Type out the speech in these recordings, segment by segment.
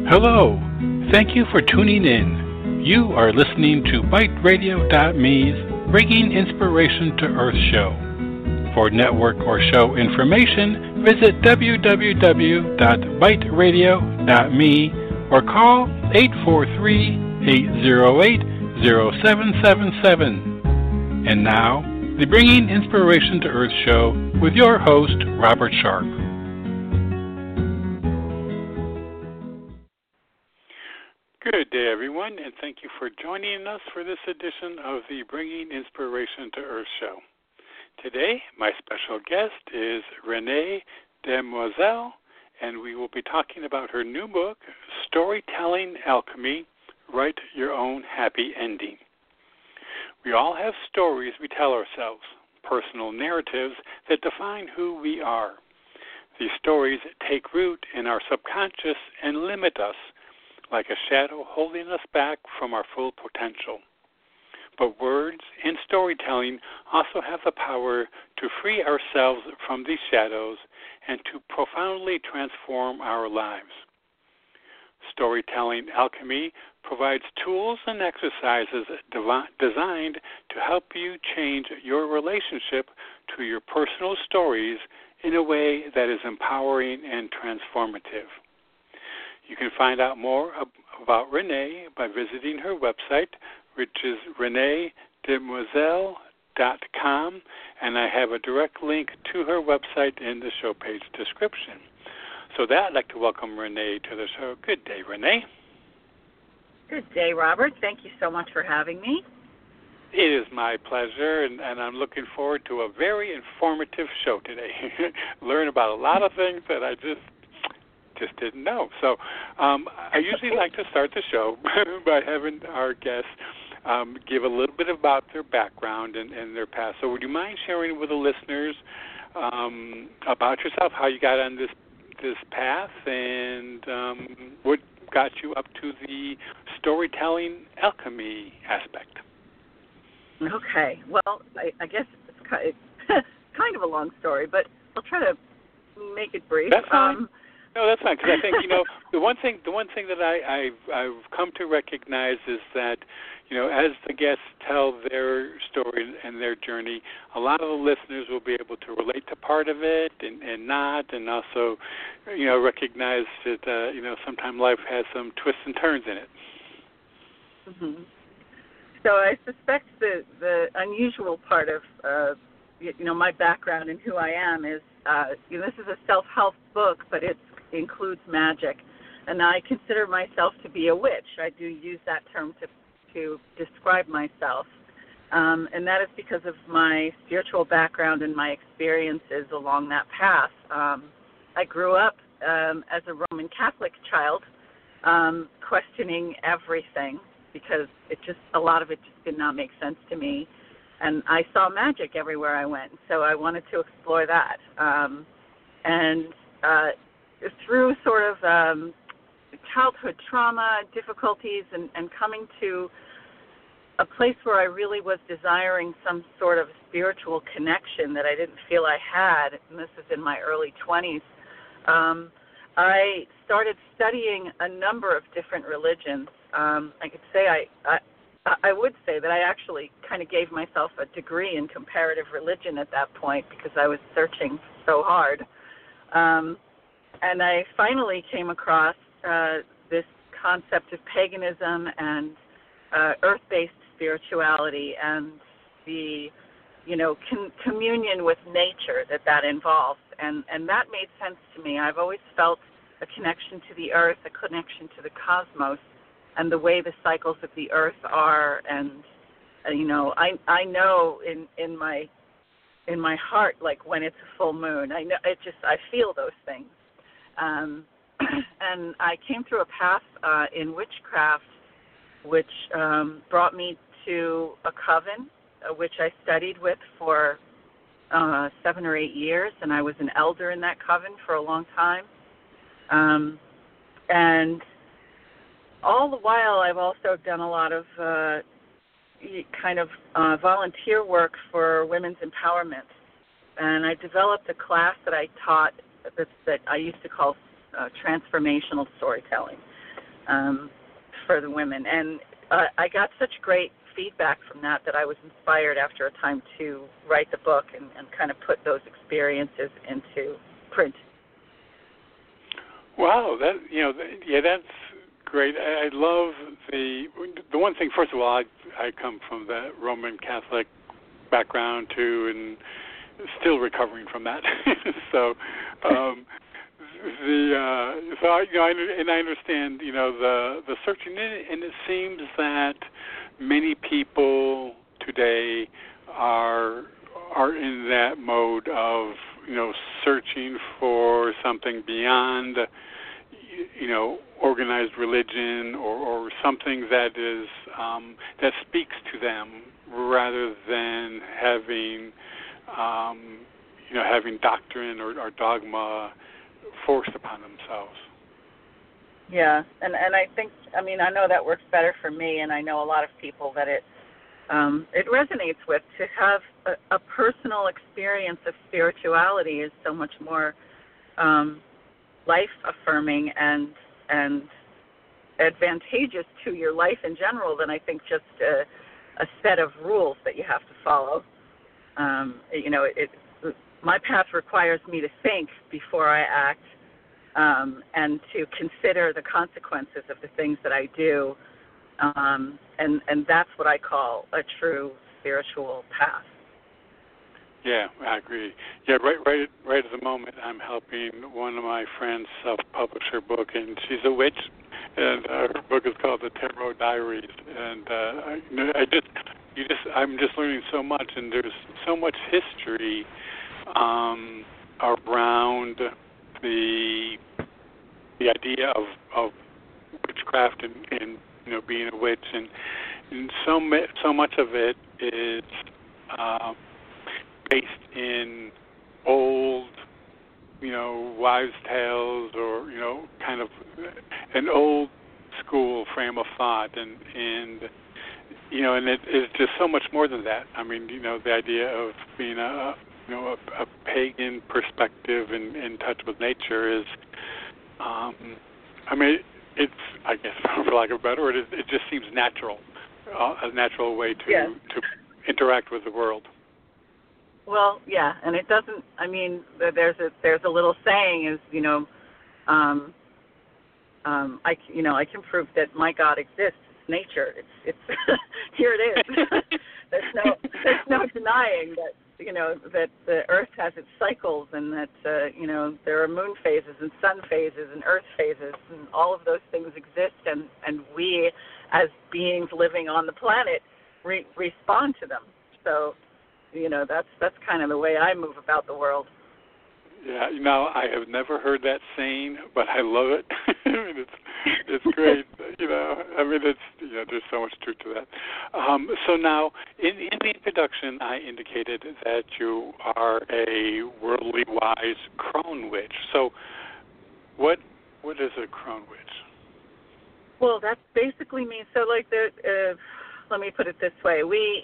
Hello, thank you for tuning in. You are listening to BiteRadio.me's Bringing Inspiration to Earth show. For network or show information, visit www.biteradio.me or call 843-808-0777. And now, the Bringing Inspiration to Earth show with your host, Robert Sharp. Good day, everyone, and thank you for joining us for this edition of the Bringing Inspiration to Earth show. Today, my special guest is Renee Demoiselle, and we will be talking about her new book, Storytelling Alchemy, Write Your Own Happy Ending. We all have stories we tell ourselves, personal narratives that define who we are. These stories take root in our subconscious and limit us, like a shadow holding us back from our full potential. But words and storytelling also have the power to free ourselves from these shadows and to profoundly transform our lives. Storytelling Alchemy provides tools and exercises designed to help you change your relationship to your personal stories in a way that is empowering and transformative. You can find out more about Renee by visiting her website, which is reneedemoiselle.com, and I have a direct link to her website in the show page description. So with that, I'd like to welcome Renee to the show. Good day, Renee. Good day, Robert. Thank you so much for having me. It is my pleasure, and I'm looking forward to a very informative show today. Learn about a lot of things that I just didn't know. So I usually like to start the show by having our guests give a little bit about their background and their past. So would you mind sharing with the listeners about yourself, how you got on this path, and what got you up to the storytelling alchemy aspect? Okay. Well, I guess it's kind of a long story, but I'll try to make it brief. That's fine. No, that's fine, because I think, the one thing that I've come to recognize is that, as the guests tell their story and their journey, a lot of the listeners will be able to relate to part of it and not, and also, recognize that, sometimes life has some twists and turns in it. Mm-hmm. So I suspect the unusual part of, my background and who I am is, this is a self-help book, but it includes magic, and I consider myself to be a witch. I do use that term to describe myself, and that is because of my spiritual background and my experiences along that path. I grew up as a Roman Catholic child, questioning everything because a lot of it just did not make sense to me, and I saw magic everywhere I went, so I wanted to explore that. Through sort of childhood trauma, difficulties, and coming to a place where I really was desiring some sort of spiritual connection that I didn't feel I had, and this is in my early 20s, I started studying a number of different religions. I could say I would say that I actually kind of gave myself a degree in comparative religion at that point because I was searching so hard. And I finally came across this concept of paganism and earth-based spirituality and the, communion with nature that involves. And that made sense to me. I've always felt a connection to the earth, a connection to the cosmos, and the way the cycles of the earth are. And, I know in my heart, like when it's a full moon, I feel those things. And I came through a path in witchcraft, which brought me to a coven, which I studied with for 7 or 8 years, and I was an elder in that coven for a long time. And all the while, I've also done a lot of volunteer work for women's empowerment. And I developed a class that I taught that I used to call transformational storytelling. for the women. And I got such great feedback from that I was inspired after a time to write the book and kind of put those experiences into print. Wow, that's great. I love the one thing. First of all, I come from the Roman Catholic background too, and still recovering from that. So, I understand, the searching in it, and it seems that many people today are in that mode of, searching for something beyond, organized religion or something that is that speaks to them, rather than having having doctrine or dogma forced upon themselves. Yeah, and I think, I know that works better for me, and I know a lot of people that it resonates with. To have a personal experience of spirituality is so much more life-affirming and advantageous to your life in general than I think just a set of rules that you have to follow. My path requires me to think before I act, and to consider the consequences of the things that I do, and that's what I call a true spiritual path. Yeah, I agree. Yeah, right at the moment, I'm helping one of my friends self-publish her book, and she's a witch, and her book is called The Tarot Diaries, and I'm just learning so much, and there's so much history around the idea of witchcraft and being a witch, and so much of it is based in old wives' tales, or kind of an old school frame of thought, and it is just so much more than that. The idea of being a pagan perspective and in touch with nature is, it's, I guess, for lack of a better word, it just seems natural, a natural way to interact with the world. Well, yeah, and it doesn't. There's a little saying is, I can prove that my God exists. It's nature. It's here it is. There's no denying that that the Earth has its cycles, and that there are moon phases and sun phases and Earth phases, and all of those things exist, and we as beings living on the planet respond to them. So that's kind of the way I move about the world. Yeah, I have never heard that saying, but I love it. It's great. There's so much truth to that. So now, in the introduction, I indicated that you are a worldly wise crone witch. So, what is a crone witch? Well, that basically means, so like let me put it this way: we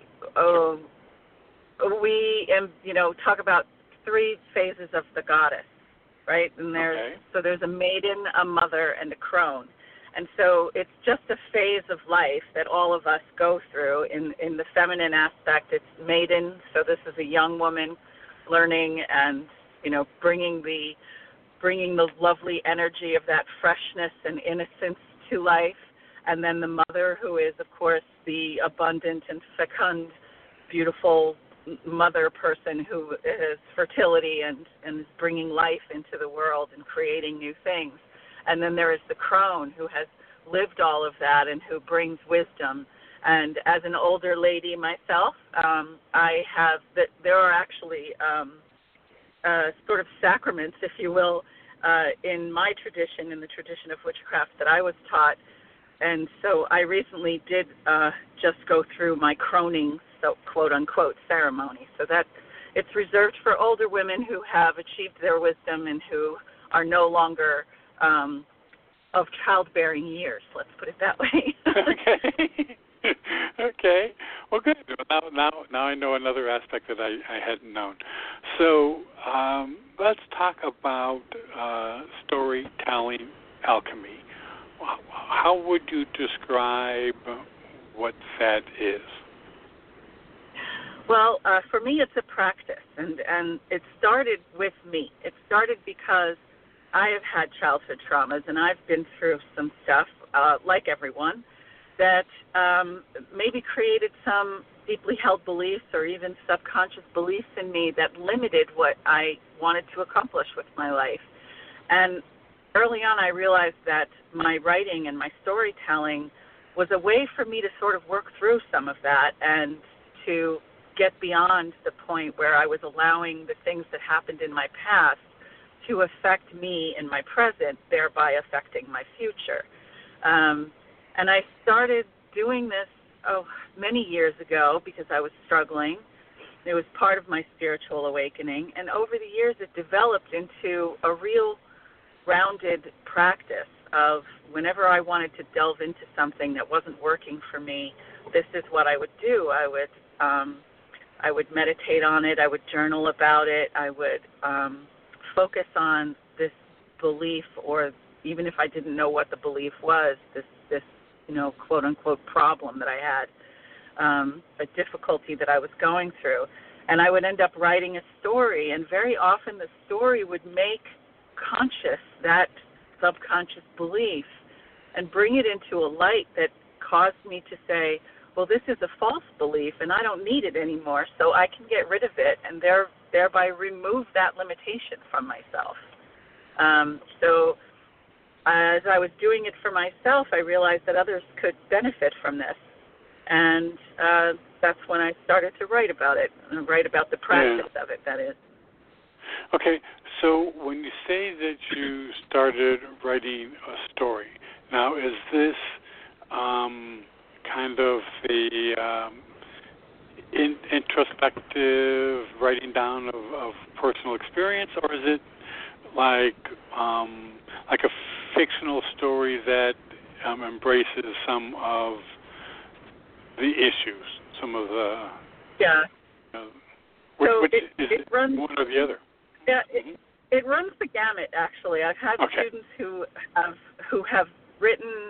talk about 3 phases of the goddess, right? And there's a maiden, a mother, and a crone. And so it's just a phase of life that all of us go through. In the feminine aspect, it's maiden, so this is a young woman learning and, bringing the lovely energy of that freshness and innocence to life. And then the mother, who is, of course, the abundant and fecund, beautiful mother person who is fertility and is bringing life into the world and creating new things. And then there is the crone, who has lived all of that and who brings wisdom. And as an older lady myself, there are actually sort of sacraments, if you will, in my tradition, in the tradition of witchcraft that I was taught. And so I recently did just go through my croning, so quote-unquote, ceremony. So that it's reserved for older women who have achieved their wisdom and who are no longer of childbearing years. Let's put it that way. Okay. Okay. Well, good. Now I know another aspect that I hadn't known. So let's talk about storytelling alchemy. how would you describe what that is? Well, for me, it's a practice, and it started with me. It started because I have had childhood traumas, and I've been through some stuff, like everyone, that maybe created some deeply held beliefs or even subconscious beliefs in me that limited what I wanted to accomplish with my life. And early on, I realized that my writing and my storytelling was a way for me to sort of work through some of that and to get beyond the point where I was allowing the things that happened in my past to affect me in my present, thereby affecting my future. And I started doing this many years ago because I was struggling. It was part of my spiritual awakening. And over the years, it developed into a real rounded practice of whenever I wanted to delve into something that wasn't working for me, this is what I would do. I would meditate on it. I would journal about it. I would focus on this belief, or even if I didn't know what the belief was, this quote unquote problem that I had, a difficulty that I was going through. And I would end up writing a story, and very often the story would make conscious that subconscious belief and bring it into a light that caused me to say, well, this is a false belief and I don't need it anymore, so I can get rid of it and thereby remove that limitation from myself. So as I was doing it for myself, I realized that others could benefit from this. And that's when I started to write about it, and write about the practice of it, that is. Okay, so when you say that you started writing a story, now is this kind of the introspective writing down of personal experience, or is it like a fictional story that embraces some of the issues, some of the which it runs one or the other? Yeah, it runs the gamut. Actually, I've had students who have written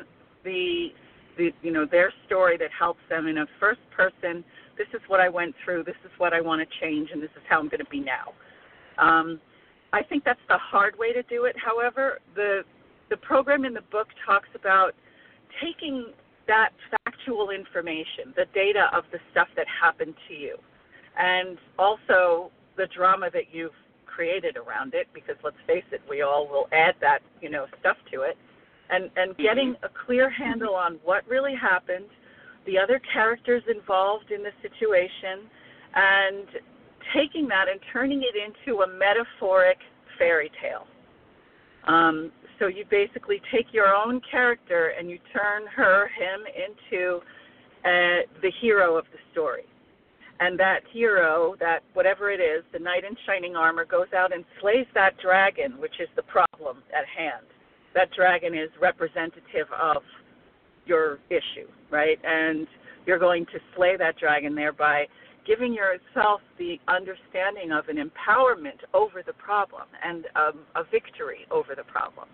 their story that helps them in a first person. This is what I went through. This is what I want to change, and this is how I'm going to be now. I think that's the hard way to do it. However, the program in the book talks about taking that factual information, the data of the stuff that happened to you, and also the drama that you've created around it, because let's face it, we all will add that, stuff to it, and getting a clear handle on what really happened, the other characters involved in the situation, and taking that and turning it into a metaphoric fairy tale. So you basically take your own character and you turn him into the hero of the story. And that hero, that whatever it is, the knight in shining armor, goes out and slays that dragon, which is the problem at hand. That dragon is representative of your issue, right? And you're going to slay that dragon, thereby giving yourself the understanding of an empowerment over the problem and a victory over the problem.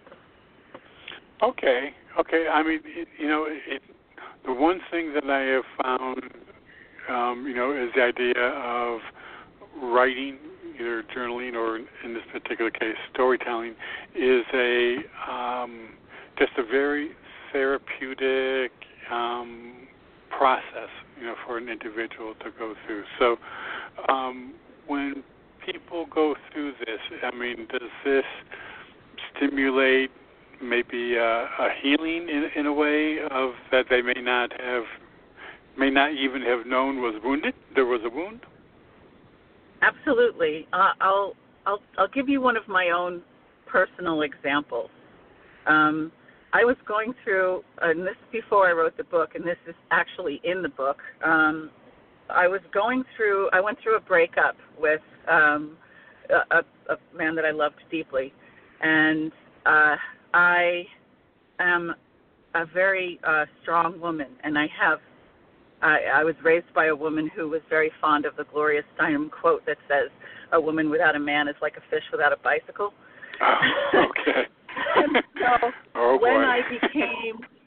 Okay. I mean, the one thing that I have found, is the idea of writing, either journaling or in this particular case storytelling, is just a very therapeutic process, for an individual to go through. So when people go through this, I mean, does this stimulate maybe a healing in a way of that they may not even have known was wounded? There was a wound? Absolutely. I'll give you one of my own personal examples. I was going through, and this is before I wrote the book, and this is actually in the book. I went through a breakup with a man that I loved deeply, and I am a very strong woman, and I was raised by a woman who was very fond of the Gloria Steinem quote that says, "A woman without a man is like a fish without a bicycle." Oh, okay. And so when I became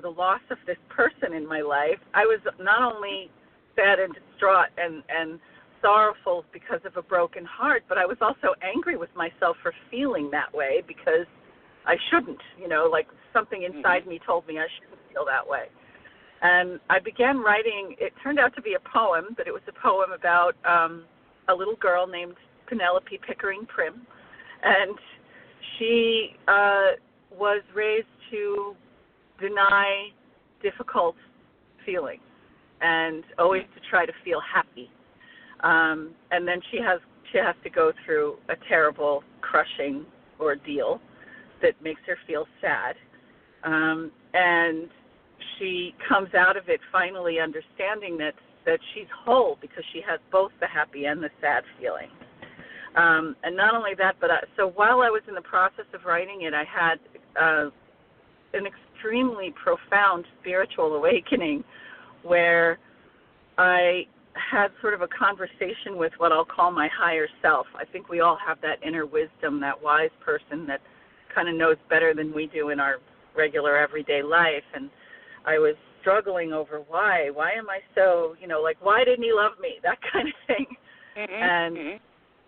the loss of this person in my life, I was not only sad and distraught and sorrowful because of a broken heart, but I was also angry with myself for feeling that way because I shouldn't, like something inside me told me I shouldn't feel that way. And I began writing, it turned out to be a poem, but it was a poem about a little girl named Penelope Pickering Prim. And she was raised to deny difficult feelings and always to try to feel happy. And then she has to go through a terrible, crushing ordeal that makes her feel sad. And she comes out of it finally understanding that she's whole because she has both the happy and the sad feeling. And not only that, but so while I was in the process of writing it, I had an extremely profound spiritual awakening where I had sort of a conversation with what I'll call my higher self. I think we all have that inner wisdom, that wise person that kind of knows better than we do in our regular everyday life. And I was struggling over why am I so, like, why didn't he love me? That kind of thing. And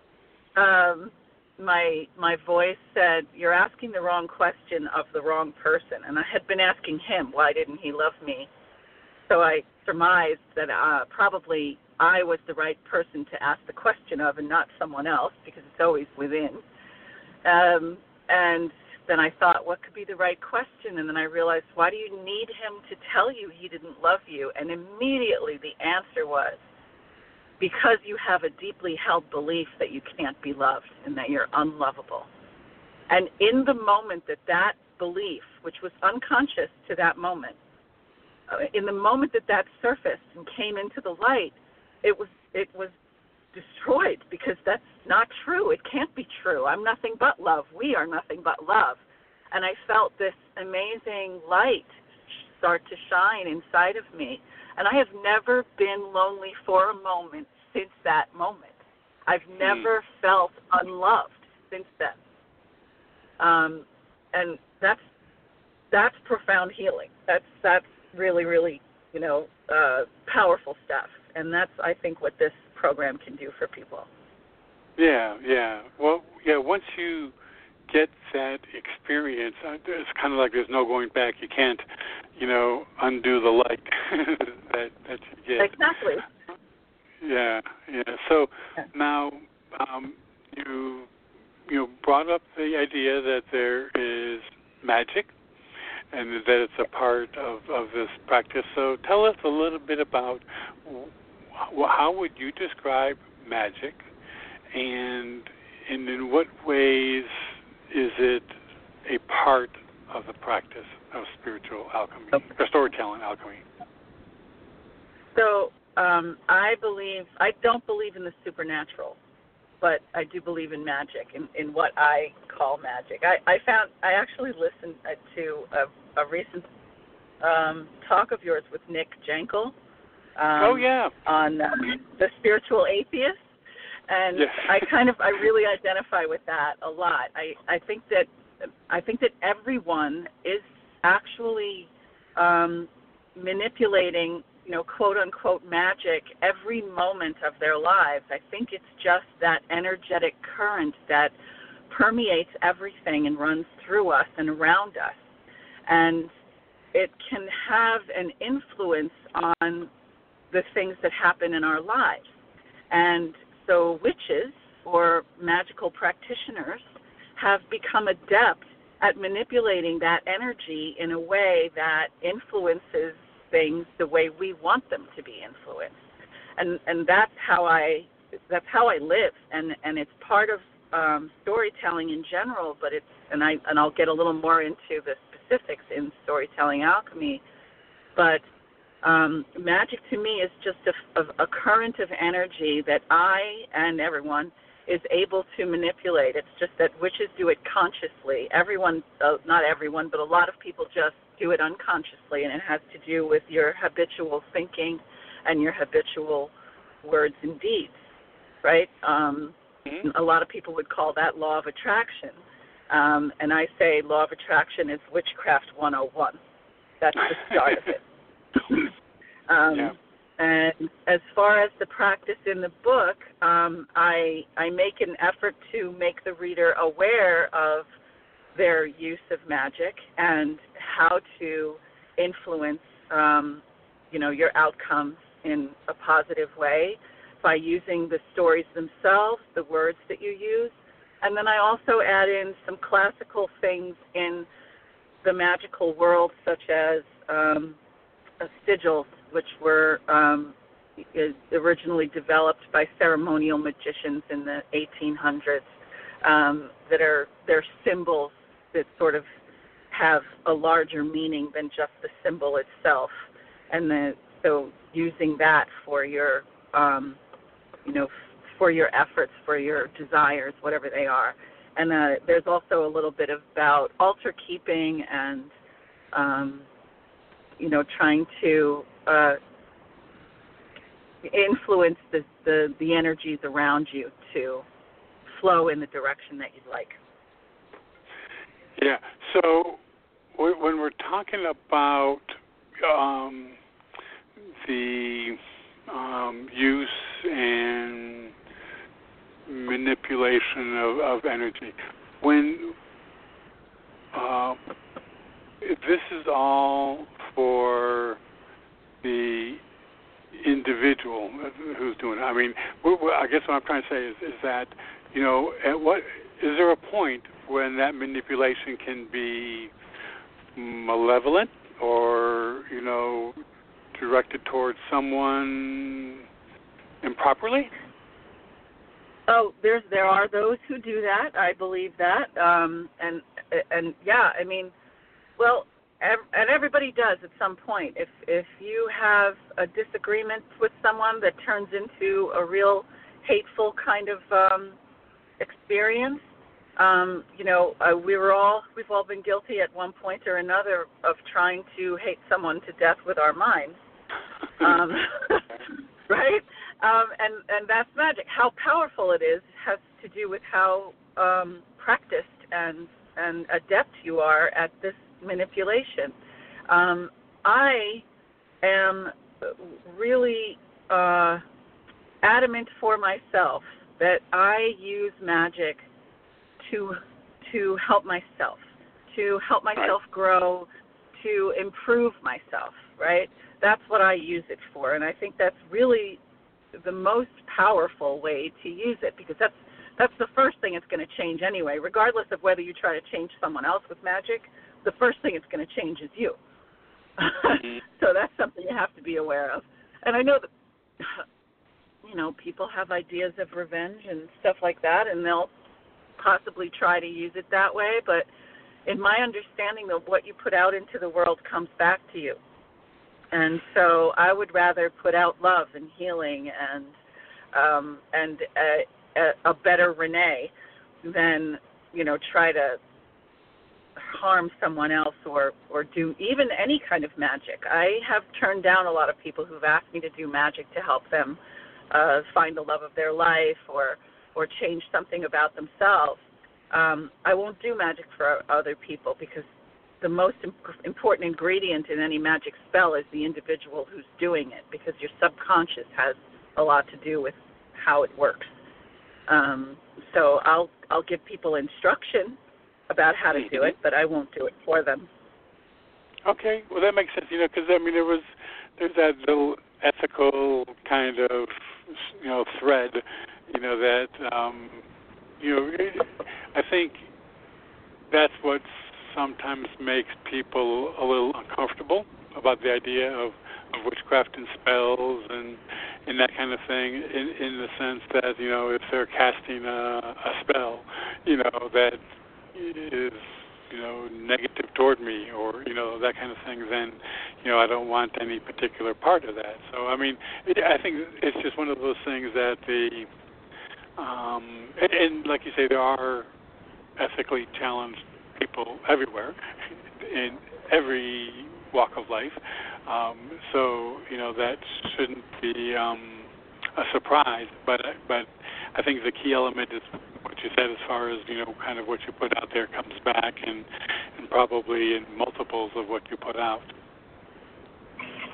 my voice said, you're asking the wrong question of the wrong person. And I had been asking him, why didn't he love me? So I surmised that probably I was the right person to ask the question of and not someone else, because it's always within. And then I thought, what could be the right question? And then I realized, why do you need him to tell you he didn't love you? And immediately the answer was, because you have a deeply held belief that you can't be loved and that you're unlovable. And in the moment that belief, which was unconscious to that moment, in the moment that surfaced and came into the light, it was destroyed, because that's not true. It can't be true. I'm nothing but love. We are nothing but love. And I felt this amazing light start to shine inside of me. And I have never been lonely for a moment since that moment. I've never felt unloved since then. And that's profound healing. That's really, really, powerful stuff. And that's, I think, what this program can do for people. Yeah. Well, once you get that experience, it's kind of like there's no going back. You can't, undo the light that you get. Exactly. Yeah. So now you brought up the idea that there is magic and that it's a part of this practice. So tell us a little bit about how would you describe magic, and in what ways is it a part of the practice of spiritual alchemy, or storytelling alchemy? So I don't believe in the supernatural, but I do believe in magic, in what I call magic. I actually listened to a recent talk of yours with Nick Jankel. On the spiritual atheist, and yes. I really identify with that a lot. I think that everyone is actually manipulating, quote unquote magic every moment of their lives. I think it's just that energetic current that permeates everything and runs through us and around us, and it can have an influence on the things that happen in our lives. And so witches or magical practitioners have become adept at manipulating that energy in a way that influences things the way we want them to be influenced. And that's how I live, and it's part of storytelling in general, but I'll get a little more into the specifics in storytelling alchemy, but magic to me is just a current of energy that I and everyone is able to manipulate. It's just that witches do it consciously. Everyone, not everyone, but a lot of people just do it unconsciously, and it has to do with your habitual thinking and your habitual words and deeds, right? A lot of people would call that law of attraction, and I say law of attraction is witchcraft 101. That's the start of it. Yeah. And as far as the practice in the book, I make an effort to make the reader aware of their use of magic and how to influence, your outcomes in a positive way by using the stories themselves, the words that you use. And then I also add in some classical things in the magical world, such as sigils, which were originally developed by ceremonial magicians in the 1800s. They're symbols that sort of have a larger meaning than just the symbol itself, and so using that for your, for your efforts, for your desires, whatever they are. And there's also a little bit about altar keeping and, trying to influence the energies around you to flow in the direction that you'd like. Yeah. So when we're talking about the use and manipulation of energy, when this is all for the individual who's doing it. I mean, I guess what I'm trying to say is that, is there a point when that manipulation can be malevolent or, directed towards someone improperly? Oh, there are those who do that. I believe that, and yeah, I mean, well, and everybody does at some point. If you have a disagreement with someone that turns into a real hateful kind of experience, we've all been guilty at one point or another of trying to hate someone to death with our minds, right? And that's magic. How powerful it is has to do with how practiced and adept you are at this manipulation. I am really adamant for myself that I use magic to help myself, grow, to improve myself, right? That's what I use it for, and I think that's really the most powerful way to use it, because that's the first thing it's going to change anyway, regardless of whether you try to change someone else with magic. The first thing it's going to change is you. So that's something you have to be aware of. And I know that, people have ideas of revenge and stuff like that, and they'll possibly try to use it that way. But in my understanding of what you put out into the world comes back to you. And so I would rather put out love and healing and a better Renee than, try to harm someone else or do even any kind of magic. I have turned down a lot of people who've asked me to do magic to help them find the love of their life or change something about themselves. I won't do magic for other people because the most important ingredient in any magic spell is the individual who's doing it, because your subconscious has a lot to do with how it works. So I'll give people instruction about how to do it, but I won't do it for them. Okay, well that makes sense, because there's that little ethical kind of thread, that I think that's what sometimes makes people a little uncomfortable about the idea of witchcraft and spells and that kind of thing, in the sense that, if they're casting a spell, that is, negative toward me or, that kind of thing, then, I don't want any particular part of that. So, I mean, I think it's just one of those things that and like you say, there are ethically challenged people everywhere in every walk of life. So, that shouldn't be a surprise. But I think the key element is what you said, as far as, kind of what you put out there comes back, and probably in multiples of what you put out.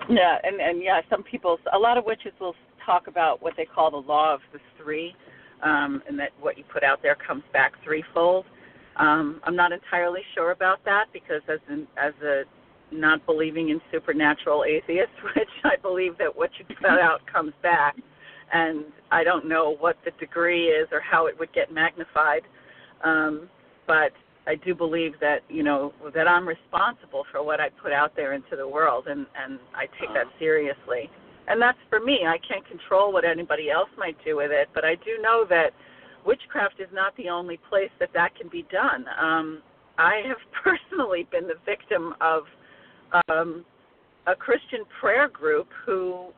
Yeah, and yeah, a lot of witches will talk about what they call the law of the three, and that what you put out there comes back threefold. I'm not entirely sure about that because as a not believing in supernatural atheist, which I believe that what you put out comes back, and I don't know what the degree is or how it would get magnified, but I do believe that, that I'm responsible for what I put out there into the world, and I take that seriously. And that's for me. I can't control what anybody else might do with it, but I do know that witchcraft is not the only place that can be done. I have personally been the victim of a Christian prayer group who,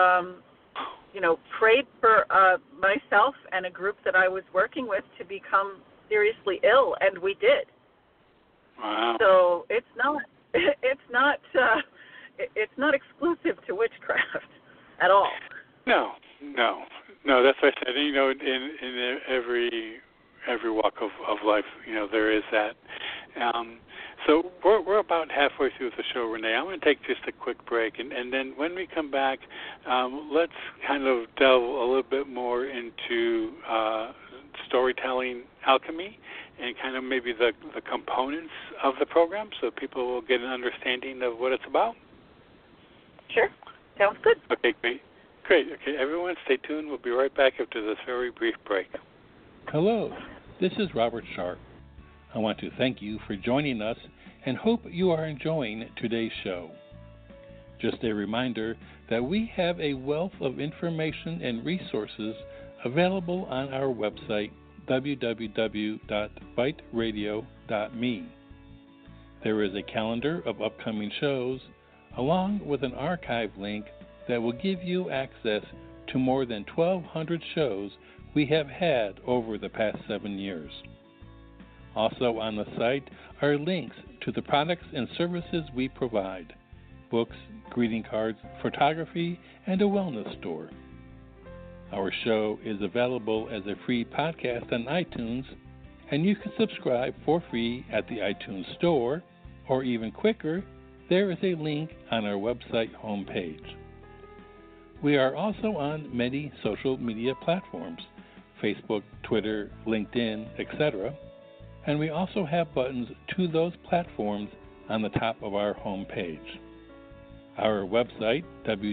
prayed for myself and a group that I was working with to become seriously ill, and we did. Wow. So it's not exclusive to witchcraft at all. No. That's what I said. In every walk of life, there is that. So we're about halfway through the show, Renee. I'm going to take just a quick break, and then when we come back, let's kind of delve a little bit more into storytelling alchemy and kind of maybe the components of the program so people will get an understanding of what it's about. Sure. Sounds good. Okay, great. Okay, everyone stay tuned. We'll be right back after this very brief break. Hello, this is Robert Sharp. I want to thank you for joining us and hope you are enjoying today's show. Just a reminder that we have a wealth of information and resources available on our website, www.biteradio.me. There is a calendar of upcoming shows, along with an archive link that will give you access to more than 1,200 shows we have had over the past 7 years. Also on the site are links to the products and services we provide: books, greeting cards, photography, and a wellness store. Our show is available as a free podcast on iTunes, and you can subscribe for free at the iTunes Store, or even quicker, there is a link on our website homepage. We are also on many social media platforms: Facebook, Twitter, LinkedIn, etc., and we also have buttons to those platforms on the top of our homepage. Our website,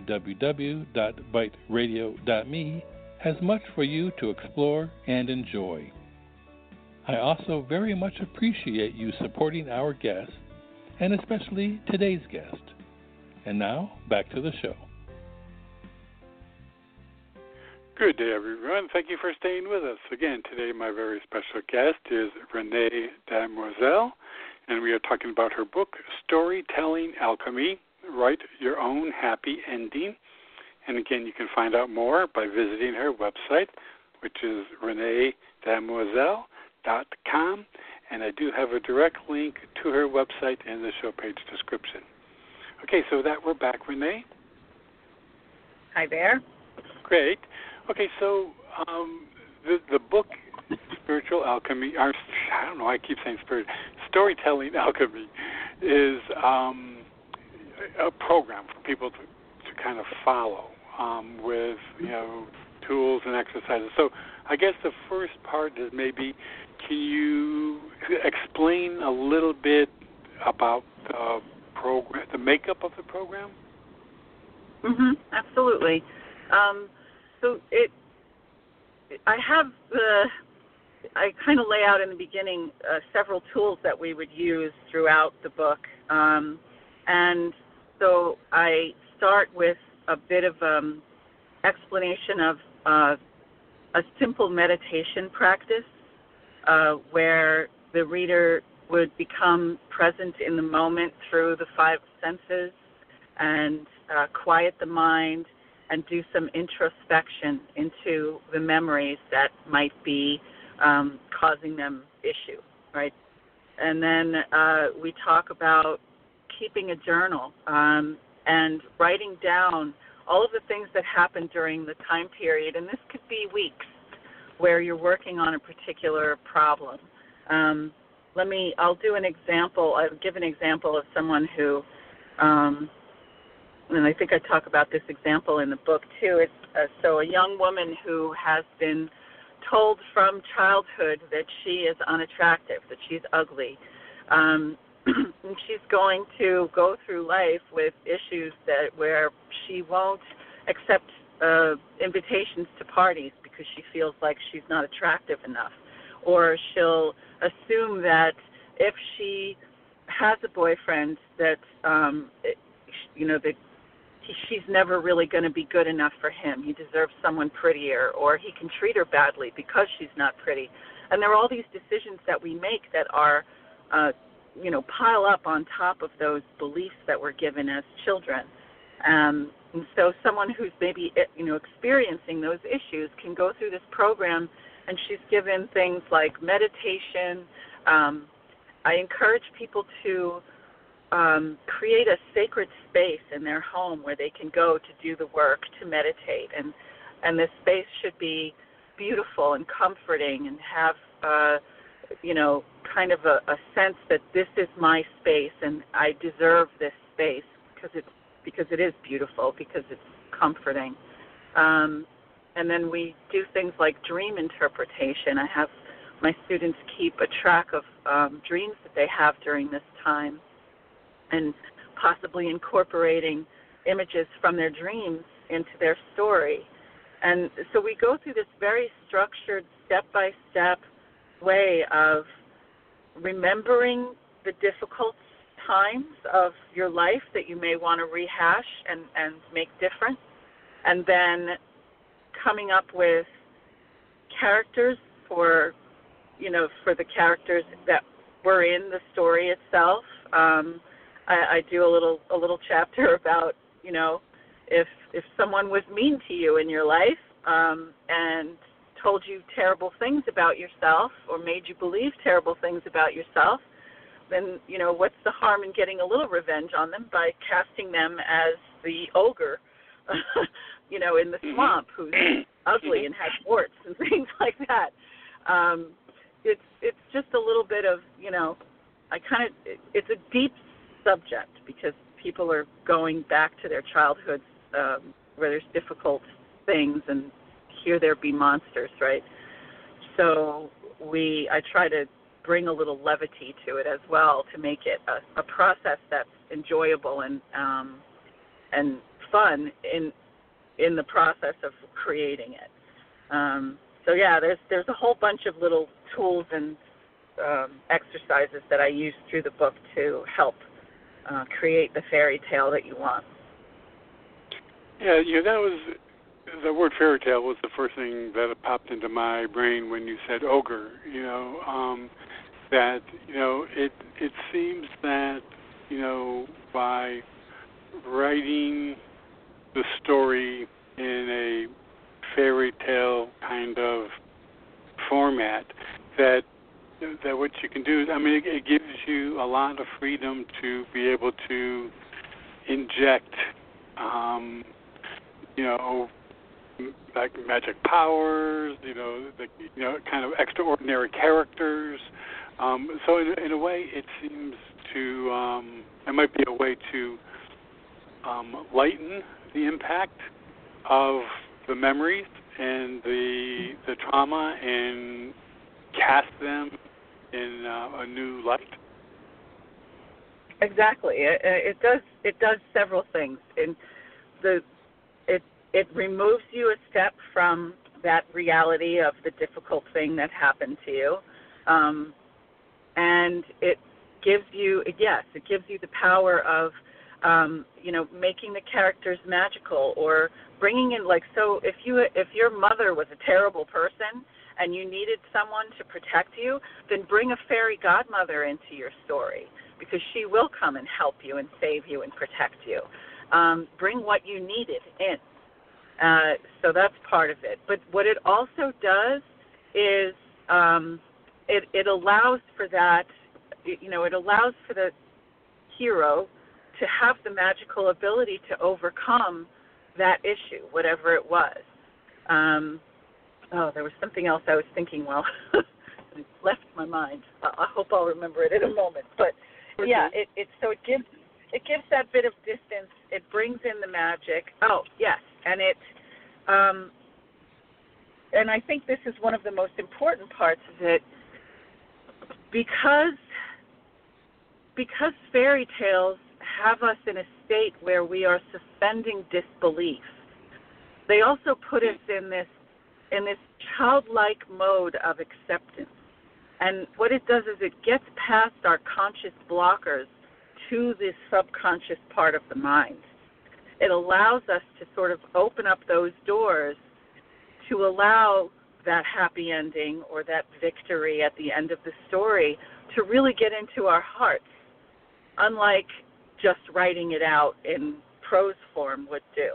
www.biteradio.me, has much for you to explore and enjoy. I also very much appreciate you supporting our guests, and especially today's guest. And now, back to the show. Good day, everyone. Thank you for staying with us. Again, today my very special guest is Renee Damoiselle, and we are talking about her book, Storytelling Alchemy, Write Your Own Happy Ending. And again, you can find out more by visiting her website, which is reneedamoiselle.com, and I do have a direct link to her website in the show page description. Okay, so that we're back, Renee. Hi there. Great. Okay, so the book, Spiritual Alchemy, I don't know, I keep saying Storytelling Alchemy, is a program for people to kind of follow with, tools and exercises. So I guess the first part is maybe, can you explain a little bit about the program, the makeup of the program? Absolutely. So I kind of lay out in the beginning several tools that we would use throughout the book. And so I start with a bit of explanation of a simple meditation practice where the reader would become present in the moment through the five senses and quiet the mind and do some introspection into the memories that might be causing them issue, right? And then we talk about keeping a journal and writing down all of the things that happened during the time period, and this could be weeks, where you're working on a particular problem. I'll do an example. I'll give an example of someone who and I think I talk about this example in the book too. It's so a young woman who has been told from childhood that she is unattractive, that she's ugly. And she's going to go through life with issues where she won't accept invitations to parties because she feels like she's not attractive enough. Or she'll assume that if she has a boyfriend that, that she's never really going to be good enough for him. He deserves someone prettier, or he can treat her badly because she's not pretty. And there are all these decisions that we make that are, pile up on top of those beliefs that we're given as children. And so someone who's maybe, experiencing those issues can go through this program, and she's given things like meditation. I encourage people to create a sacred space in their home where they can go to do the work, to meditate. And this space should be beautiful and comforting and have, kind of a sense that this is my space and I deserve this space because it is beautiful, because it's comforting. And then we do things like dream interpretation. I have my students keep a track of dreams that they have during this time, and possibly incorporating images from their dreams into their story. And so we go through this very structured, step-by-step way of remembering the difficult times of your life that you may want to rehash and make different, and then coming up with characters for the characters that were in the story itself. I do a little chapter about, if someone was mean to you in your life and told you terrible things about yourself or made you believe terrible things about yourself, then, what's the harm in getting a little revenge on them by casting them as the ogre, in the swamp, who's ugly and has warts and things like that. It's just a little bit of, it's a deep subject because people are going back to their childhoods where there's difficult things, and here there be monsters, right? So I try to bring a little levity to it as well to make it a process that's enjoyable and fun in the process of creating it. There's a whole bunch of little tools and exercises that I use through the book to help create the fairy tale that you want. Yeah, that was the word fairy tale was the first thing that popped into my brain when you said ogre. That it seems that by writing the story in a fairy tale kind of format, that what you can do is, it gives you a lot of freedom to be able to inject, like magic powers, kind of extraordinary characters. So in a way, it seems to, it might be a way to lighten the impact of the memories and the trauma and cast them in a new light. Exactly. It does several things. It removes you a step from that reality of the difficult thing that happened to you, and it gives you the power of making the characters magical, or bringing in, like, so if your mother was a terrible person and you needed someone to protect you, then bring a fairy godmother into your story, because she will come and help you and save you and protect you. Bring what you needed in. So that's part of it. But what it also does is it allows for that, it allows for the hero to have the magical ability to overcome that issue, whatever it was. There was something else I was thinking while it left my mind. I hope I'll remember it in a moment. But yeah, it it gives that bit of distance. It brings in the magic. Oh, yes, and and I think this is one of the most important parts of it, because fairy tales have us in a state where we are suspending disbelief. They also put us in this childlike mode of acceptance. And what it does is it gets past our conscious blockers to the subconscious part of the mind. It allows us to sort of open up those doors to allow that happy ending or that victory at the end of the story to really get into our hearts, unlike just writing it out in prose form would do.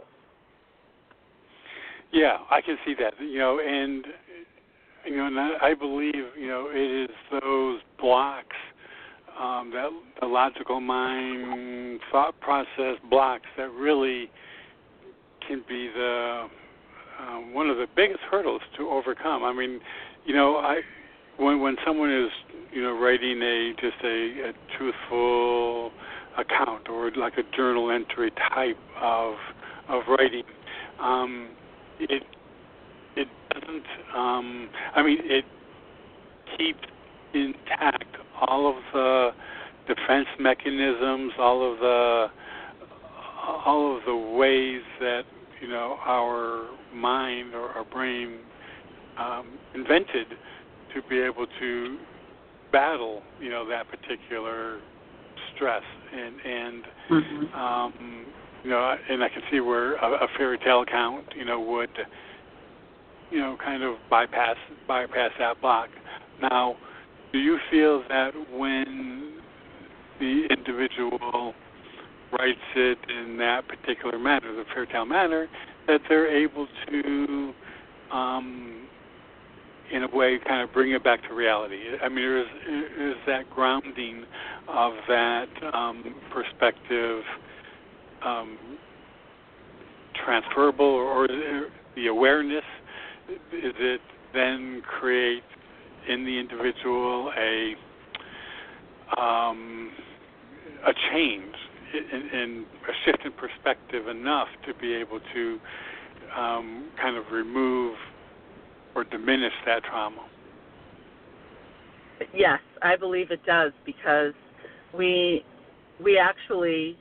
Yeah, I can see that, and I believe, it is those blocks, that the logical mind thought process blocks that really can be the one of the biggest hurdles to overcome. I mean, when someone is, writing a truthful account or like a journal entry type of writing, it doesn't. It keeps intact all of the defense mechanisms, all of the ways that our mind or our brain invented to be able to battle that particular stress and and I can see where a fairy tale account would kind of bypass that block. Now, do you feel that when the individual writes it in that particular manner, the fairy tale manner, that they're able to, in a way, kind of bring it back to reality? I mean, is that grounding of that perspective transferable, or the awareness? Is it then create in the individual a change in a shift in perspective enough to be able to kind of remove or diminish that trauma? Yes, I believe it does, because we actually,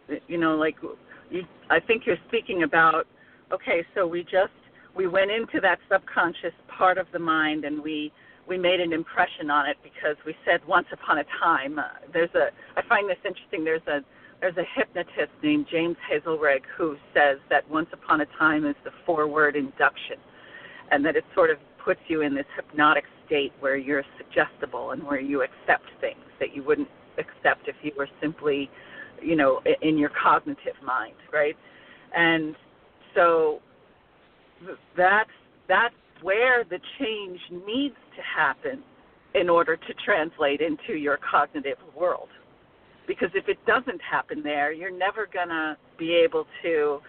I think you're speaking about, okay, so we went into that subconscious part of the mind and we made an impression on it because we said once upon a time. I find this interesting. There's a hypnotist named James Hazelrig who says that once upon a time is the 4-word induction, and that it sort of puts you in this hypnotic state where you're suggestible and where you accept things that you wouldn't accept if you were simply, in your cognitive mind, right? And so that's where the change needs to happen in order to translate into your cognitive world. Because if it doesn't happen there, you're never going to be able to,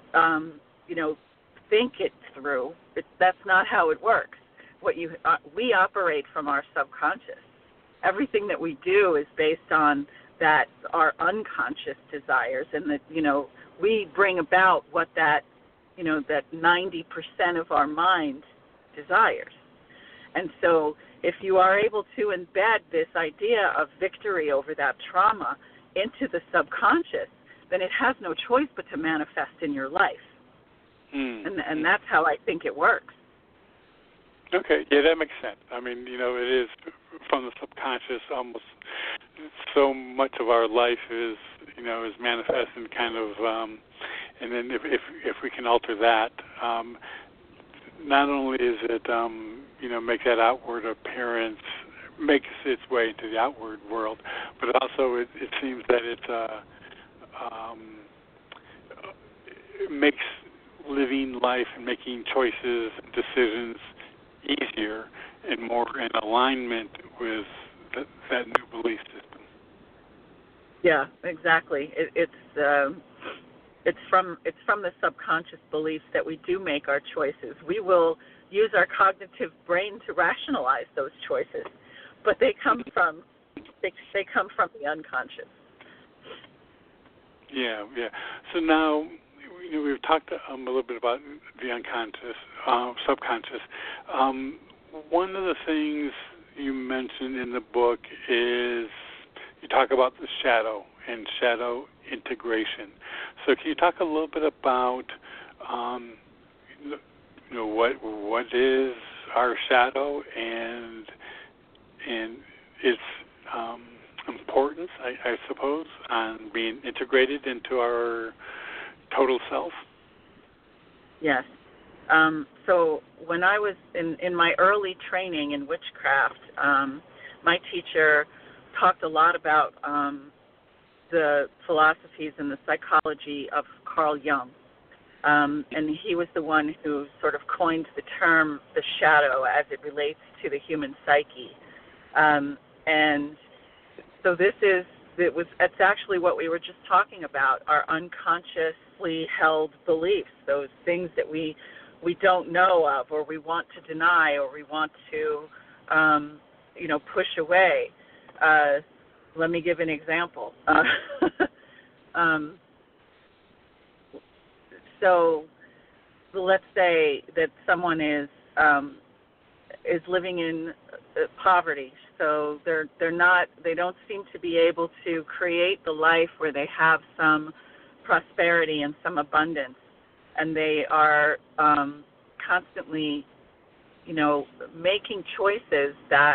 think it through. That's not how it works. We operate from our subconscious. Everything that we do is based on that, our unconscious desires, and that, we bring about what that 90% of our mind desires. And so if you are able to embed this idea of victory over that trauma into the subconscious, then it has no choice but to manifest in your life. And that's how I think it works. Okay, yeah, that makes sense. I mean, it is from the subconscious. Almost so much of our life is manifesting kind of, and then if we can alter that, not only is it make that outward appearance, makes its way into the outward world, but also it seems that it makes living life and making choices and decisions easier and more in alignment with that new belief system. Yeah, exactly. It's from the subconscious beliefs that we do make our choices. We will use our cognitive brain to rationalize those choices, but they come from the unconscious. Yeah. So now, we've talked a little bit about the unconscious, subconscious. One of the things you mentioned in the book is you talk about the shadow and shadow integration. So can you talk a little bit about what is our shadow and its importance, I suppose, on being integrated into our total self? Yes. So when I was in my early training in witchcraft, my teacher talked a lot about the philosophies and the psychology of Carl Jung. And he was the one who sort of coined the term the shadow as it relates to the human psyche. And so it's actually what we were just talking about, our unconsciously held beliefs, those things that we don't know of, or we want to deny, or we want to, push away. Let me give an example. So let's say that someone is living in poverty. So they don't seem to be able to create the life where they have some prosperity and some abundance, and they are constantly, making choices that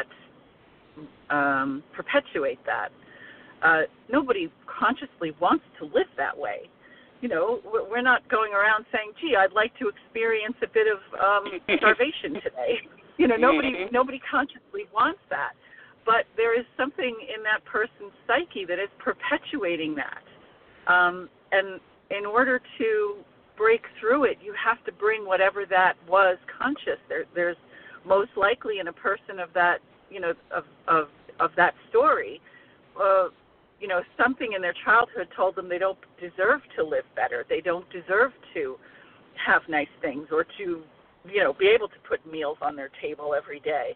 perpetuate that. Nobody consciously wants to live that way. We're not going around saying, "Gee, I'd like to experience a bit of starvation today." Nobody consciously wants that. But there is something in that person's psyche that is perpetuating that. And in order to break through it, you have to bring whatever that was conscious. There's most likely in a person of that, of that story, something in their childhood told them they don't deserve to live better. They don't deserve to have nice things or to, be able to put meals on their table every day.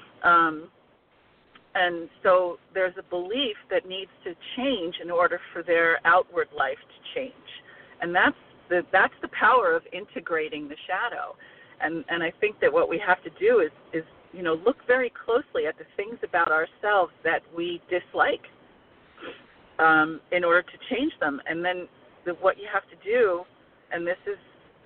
And so there's a belief that needs to change in order for their outward life to change. And that's the power of integrating the shadow. And I think that what we have to do is look very closely at the things about ourselves that we dislike in order to change them. And then what you have to do, and this is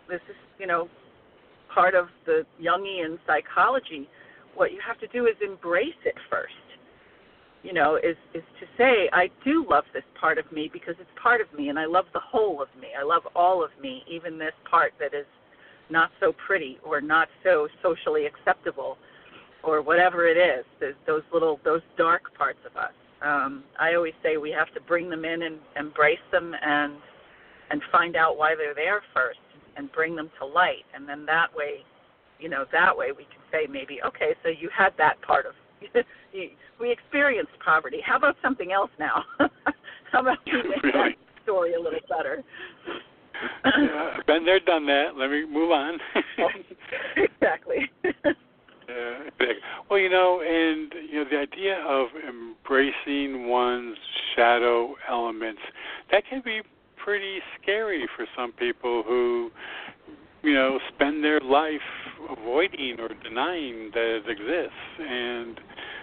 part of the Jungian psychology, what you have to do is embrace it first. Is to say, I do love this part of me because it's part of me, and I love the whole of me. I love all of me, even this part that is not so pretty or not so socially acceptable or whatever it is, those dark parts of us. I always say we have to bring them in and embrace them and find out why they're there first and bring them to light. And then that way we can say maybe, okay, so you had that part of we experienced poverty. How about something else now? How about we make that story a little better? Been there, done that. Let me move on. Exactly. Well, and the idea of embracing one's shadow elements, that can be pretty scary for some people who, spend their life avoiding or denying that it exists. And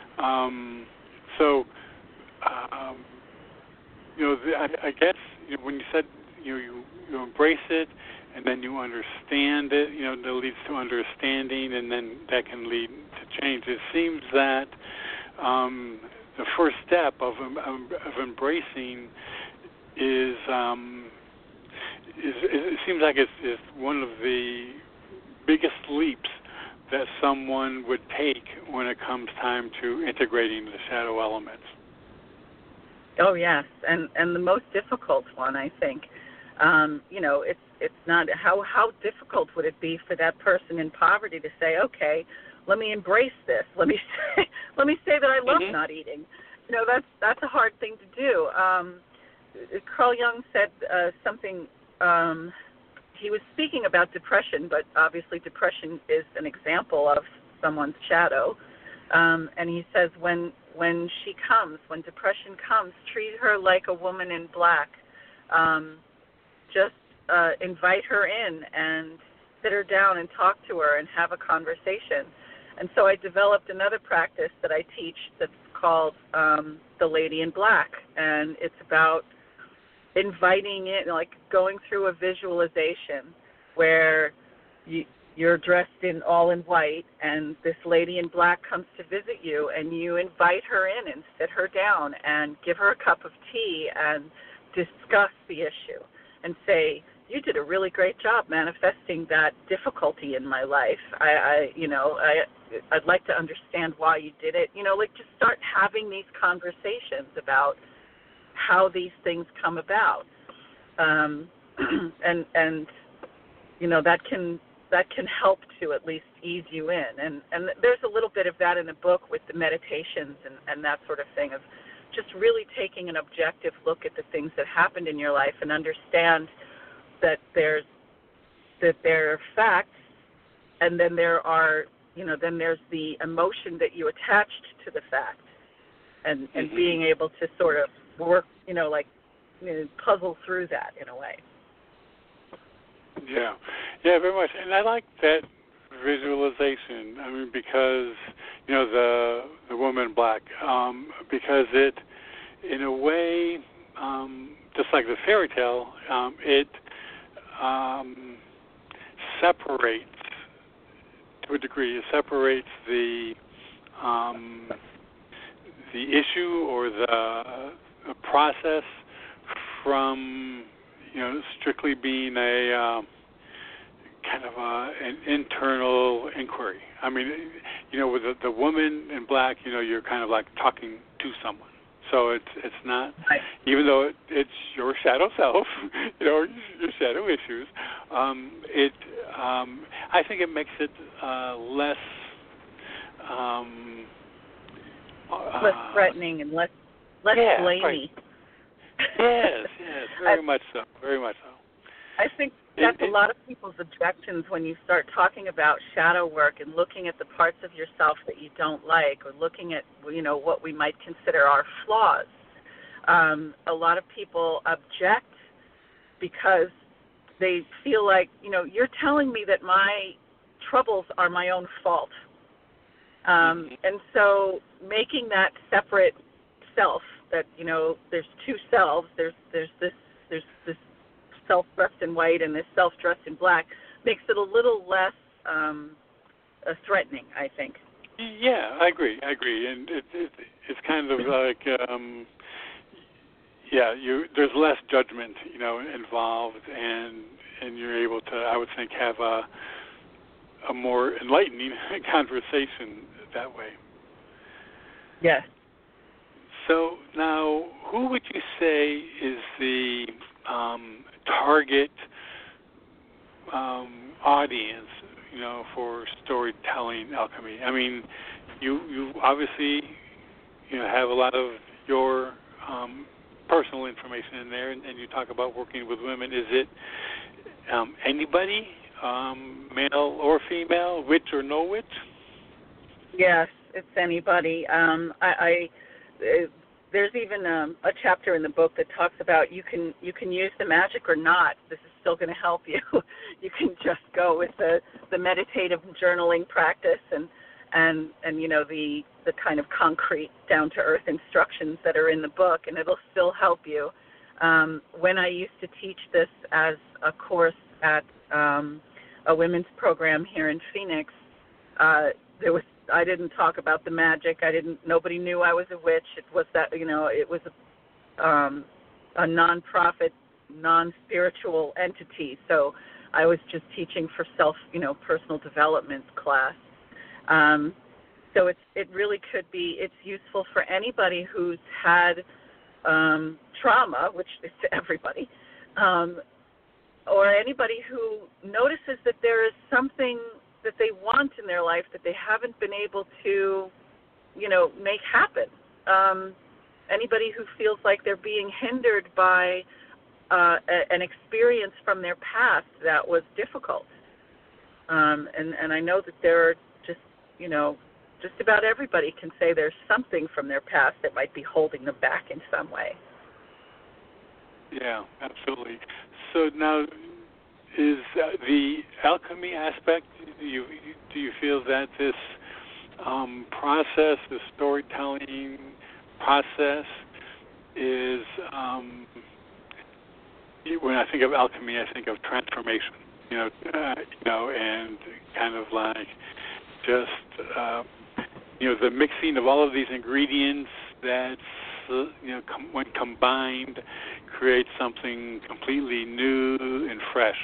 I guess when you said you embrace it and then you understand it, that leads to understanding, and then that can lead to change. It seems that the first step of embracing is it seems like it's one of the biggest leaps that someone would take when it comes time to integrating the shadow elements. Oh yes, and the most difficult one, I think. It's not how difficult would it be for that person in poverty to say, okay, let me embrace this. Let me say that I love not eating. That's a hard thing to do. Carl Jung said something. He was speaking about depression, but obviously depression is an example of someone's shadow. And he says when depression comes, treat her like a woman in black. just invite her in and sit her down and talk to her and have a conversation. And so I developed another practice that I teach that's called The Lady in Black, and it's about inviting in, like going through a visualization where you're dressed in all in white, and this lady in black comes to visit you, and you invite her in and sit her down and give her a cup of tea and discuss the issue and say, you did a really great job manifesting that difficulty in my life. I'd like to understand why you did it. Just start having these conversations about how these things come about. And that can help to at least ease you in. And there's a little bit of that in the book with the meditations and that sort of thing, of just really taking an objective look at the things that happened in your life and understand that there are facts, and then there's the emotion that you attached to the fact, and being able to sort of work, puzzle through that in a way. Yeah, very much. And I like that visualization. I mean, because, the woman in black, because it, in a way, just like the fairy tale, it separates, to a degree, it separates the issue or the process from, strictly being a kind of an internal inquiry. I mean, with the woman in black, you're kind of like talking to someone. So it's not, right. Even though it's your shadow self, your shadow issues. I think it makes it less threatening and less blamey. Right. Yes, very much so. I think that's a lot of people's objections when you start talking about shadow work and looking at the parts of yourself that you don't like, or looking at, what we might consider our flaws. A lot of people object because they feel like, you're telling me that my troubles are my own fault. And so making that separate self, that, there's two selves, there's this self dressed in white and this self dressed in black, makes it a little less threatening, I think. Yeah, I agree, and it's kind of like, there's less judgment, involved, and you're able to, I would think, have a more enlightening conversation that way. Yes. So now, who would you say is the target audience, for storytelling alchemy? I mean, you obviously, have a lot of your personal information in there, and you talk about working with women. Is it anybody, male or female, witch or no witch? Yes, it's anybody. There's even a chapter in the book that talks about you can use the magic or not. This is still going to help you. You can just go with the meditative journaling practice and the kind of concrete, down to earth instructions that are in the book, and it'll still help you. When I used to teach this as a course at a women's program here in Phoenix, I didn't talk about the magic. Nobody knew I was a witch. It was a non-profit, non-spiritual entity. So I was just teaching for personal development class. So it really could be, it's useful for anybody who's had trauma, which is to everybody, or anybody who notices that there is something that they want in their life that they haven't been able to, make happen. Anybody who feels like they're being hindered by an experience from their past that was difficult. And I know that there are just about everybody can say there's something from their past that might be holding them back in some way. Yeah, absolutely. So now, is the alchemy aspect? Do you feel that this process, the storytelling process, is when I think of alchemy, I think of transformation. And kind of like just the mixing of all of these ingredients that's when combined creates something completely new and fresh.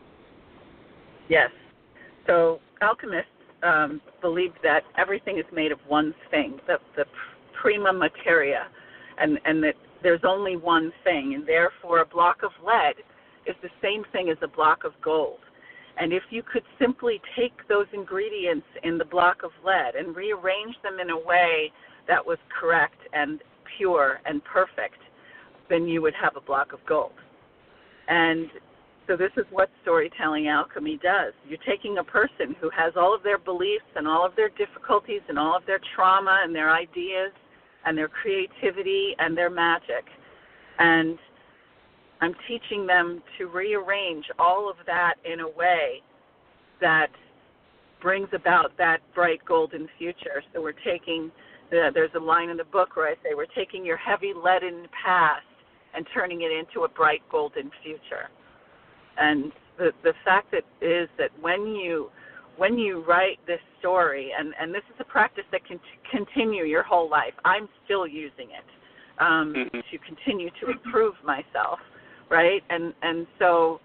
Yes. So alchemists believed that everything is made of one thing, the prima materia, and that there's only one thing, and therefore a block of lead is the same thing as a block of gold. And if you could simply take those ingredients in the block of lead and rearrange them in a way that was correct and pure and perfect, then you would have a block of gold. And so this is what storytelling alchemy does. You're taking a person who has all of their beliefs and all of their difficulties and all of their trauma and their ideas and their creativity and their magic, and I'm teaching them to rearrange all of that in a way that brings about that bright golden future. So we're taking, there's a line in the book where I say, we're taking your heavy leaden past and turning it into a bright golden future. And the fact that is that when you write this story, and this is a practice that can continue your whole life. I'm still using it to continue to improve myself. Right, and so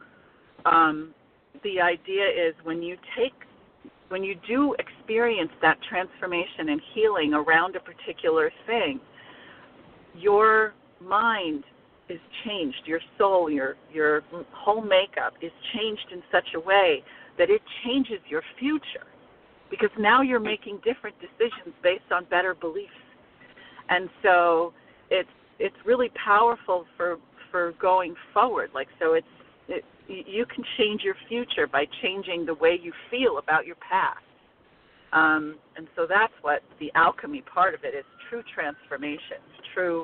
the idea is when you do experience that transformation and healing around a particular thing, your mind is changed, your soul, your whole makeup is changed in such a way that it changes your future, because now you're making different decisions based on better beliefs, and so it's really powerful for going forward. You can change your future by changing the way you feel about your past. And so that's what the alchemy part of it is, true transformation, true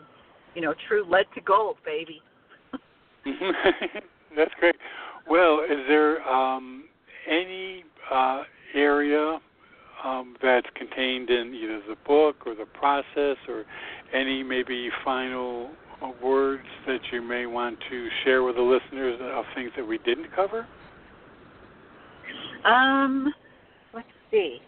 lead to gold, baby. That's great. Well, is there any area that's contained in either the book or the process, or any maybe final words that you may want to share with the listeners of things that we didn't cover? Let's see.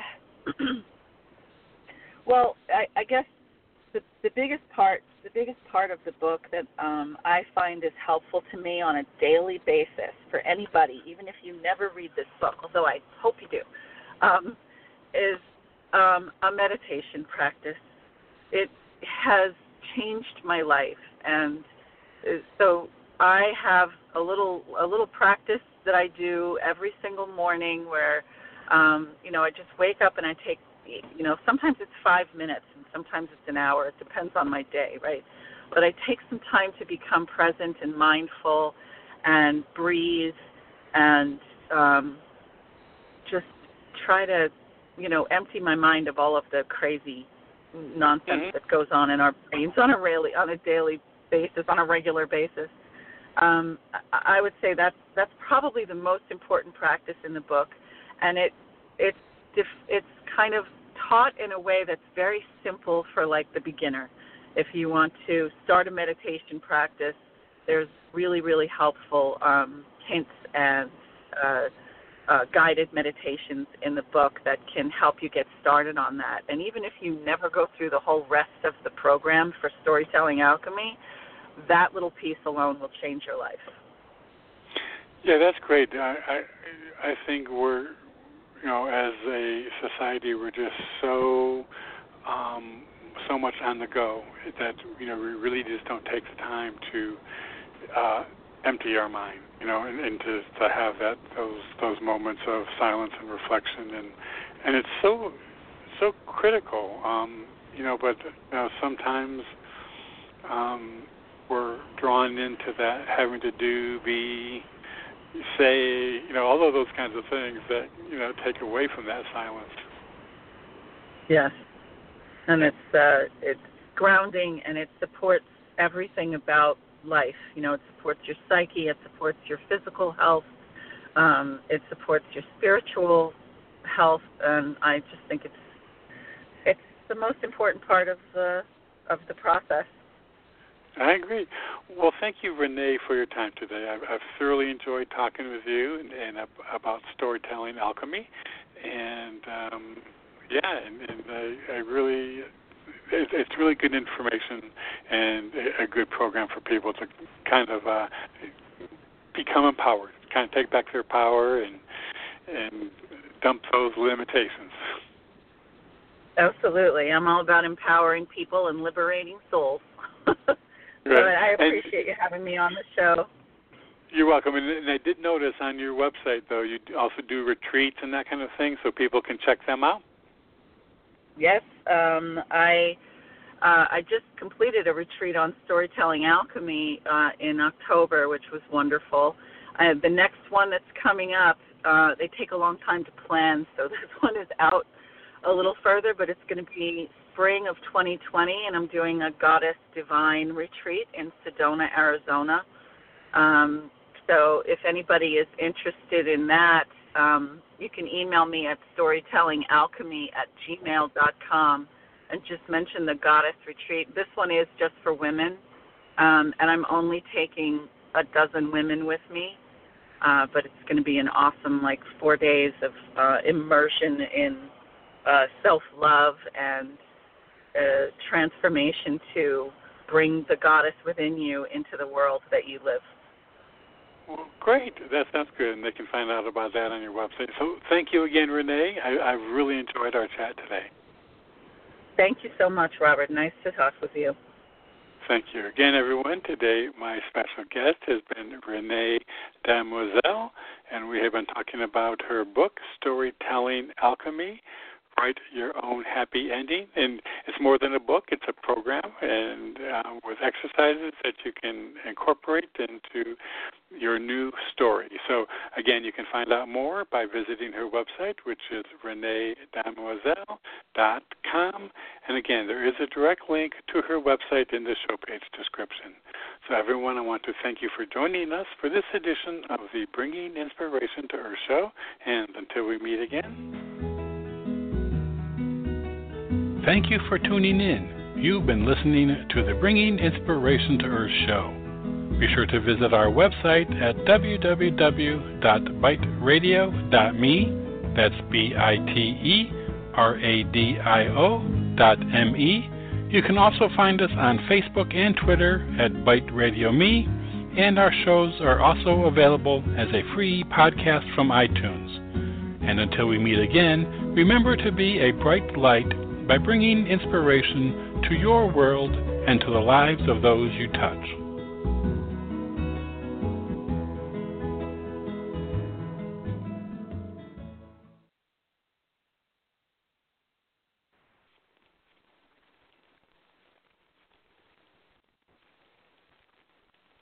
Well, I guess the biggest part of the book that I find is helpful to me on a daily basis for anybody, even if you never read this book, although I hope you do, is a meditation practice. It has changed my life, and so I have a little practice that I do every single morning where I just wake up and I take, sometimes it's 5 minutes and sometimes it's an hour. It depends on my day, right? But I take some time to become present and mindful and breathe and just try to empty my mind of all of the crazy nonsense that goes on in our brains on a daily basis, on a regular basis. I would say that's probably the most important practice in the book, and it's kind of taught in a way that's very simple for like the beginner. If you want to start a meditation practice, there's really, really helpful hints and guided meditations in the book that can help you get started on that. And even if you never go through the whole rest of the program for Storytelling Alchemy, that little piece alone will change your life. Yeah, that's great. I think we're, as a society, we're just so much on the go that, we really just don't take the time to empty our mind, and to have those moments of silence and reflection, and it's so critical, but sometimes we're drawn into that, having to do, be, say, all of those kinds of things that take away from that silence. Yes, and it's grounding, and it supports everything about life. It supports your psyche, it supports your physical health, it supports your spiritual health, and I just think it's the most important part of the process. I agree. Well, thank you, Renee, for your time today. I've thoroughly enjoyed talking with you and about storytelling alchemy, and I really, it's really good information and a good program for people to kind of become empowered, kind of take back their power and dump those limitations. Absolutely. I'm all about empowering people and liberating souls. So I appreciate you having me on the show. You're welcome. And I did notice on your website, though, you also do retreats and that kind of thing, so people can check them out. Yes. I just completed a retreat on storytelling alchemy in October, which was wonderful. The next one that's coming up, they take a long time to plan, so this one is out a little further, but it's going to be spring of 2020, and I'm doing a Goddess Divine retreat in Sedona, Arizona. So if anybody is interested in that, you can email me at storytellingalchemy@gmail.com and just mention the Goddess Retreat. This one is just for women, and I'm only taking 12 women with me, but it's going to be an awesome, 4 days of immersion in self-love and transformation to bring the goddess within you into the world that you live. Well, great. That sounds good, and they can find out about that on your website. So thank you again, Renee. I've really enjoyed our chat today. Thank you so much, Robert. Nice to talk with you. Thank you. Again, everyone, today my special guest has been Renee Damoiselle, and we have been talking about her book, Storytelling Alchemy, Write Your Own Happy Ending. And it's more than a book, it's a program, and with exercises that you can incorporate into your new story. So, again, you can find out more by visiting her website, which is reneedamoiselle.com. And, again, there is a direct link to her website in the show page description. So, everyone, I want to thank you for joining us for this edition of the Bringing Inspiration to Earth show. And until we meet again, thank you for tuning in. You've been listening to the Bringing Inspiration to Earth show. Be sure to visit our website at www.biteradio.me. That's BITERADIO.me. You can also find us on Facebook and Twitter at Bite Radio Me, and our shows are also available as a free podcast from iTunes. And until we meet again, remember to be a bright light by bringing inspiration to your world and to the lives of those you touch.